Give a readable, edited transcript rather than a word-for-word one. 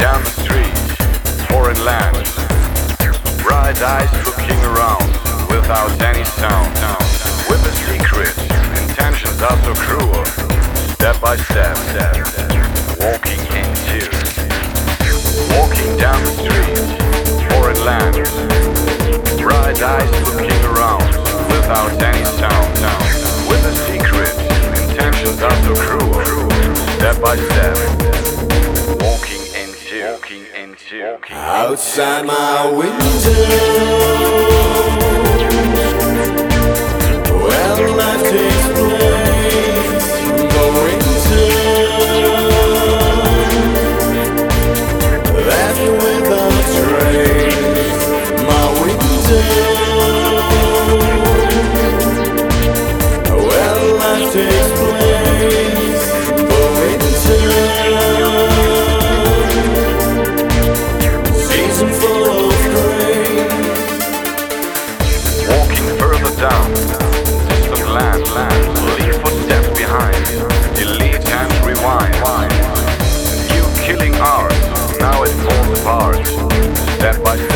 down the street, foreign land. Bright eyes looking around without any sound. With a secret, intentions are so cruel. Step by step, walking into. Walking down the street, foreign land. Bright eyes looking around without any sound. With a secret, intentions are so cruel. Step by step, walking into. Outside my window, where life takes place, going to left without trace. My window, where life takes place, going to season full of grace. Walking further down, distant land. Leave footsteps behind, delete and rewind. New killing hours, now it falls apart. Step by step.